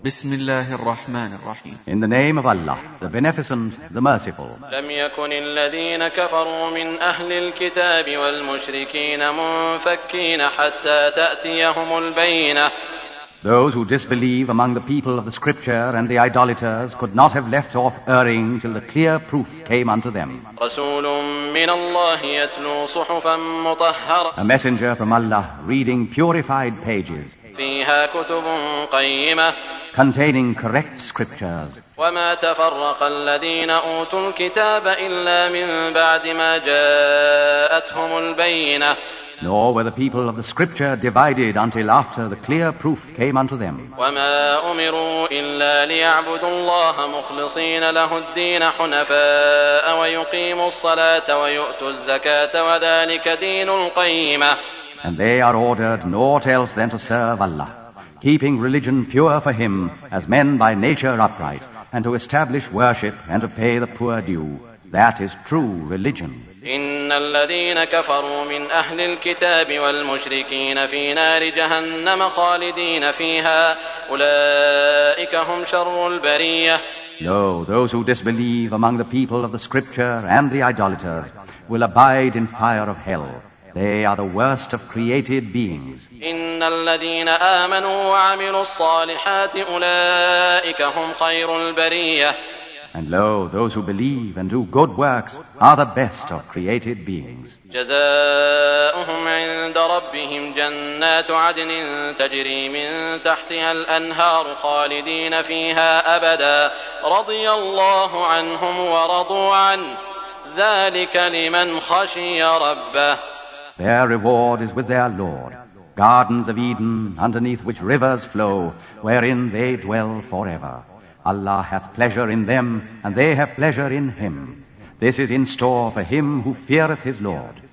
بسم الله الرحمن الرحيم. In the name of Allah, the Beneficent, the Merciful. لم يكن الذين كفروا من أهل الكتاب والمشركين منفكين حتى تأتيهم البينة. Those who disbelieve among the people of the Scripture and the idolaters could not have left off erring till the clear proof came unto them. رسول من الله يتلو صحفا مطهرة. A messenger from Allah reading purified pages فيها كتب قيمة. containing correct scriptures. وما تفرق الذين أوتوا الكتاب إلا من بعد ما جاءتهم البينة. Nor were the people of the Scripture divided until after the clear proof came unto them. وما أمروا إلا ليعبدوا الله مخلصين له الدين حنفاء ويقيموا الصلاة ويؤتوا الزكاة وذلك دين القيمة. And they are ordered naught else than to serve Allah, keeping religion pure for Him as men by nature upright, and to establish worship and to pay the poor due. That is true religion. إن الذين كفروا من أهل الكتاب والمشركين في نار جهنم خالدين فيها أولئك هم شر البرية. No, those who disbelieve among the people of the Scripture and the idolaters will abide in fire of hell. They are the worst of created beings. إن الذين آمنوا وعملوا الصالحات أولئك هم خير البرية. And lo, those who believe and do good works are the best of created beings. جزاؤهم عند ربهم جنات عدن تجري من تحتها الأنهار خالدين فيها أبدا رضي الله عنهم ورضوا عنه ذلك لمن خشي ربه. Their reward is with their Lord, gardens of Eden underneath which rivers flow, wherein they dwell forever. Allah hath pleasure in them, and they have pleasure in Him. This is in store for him who feareth his Lord.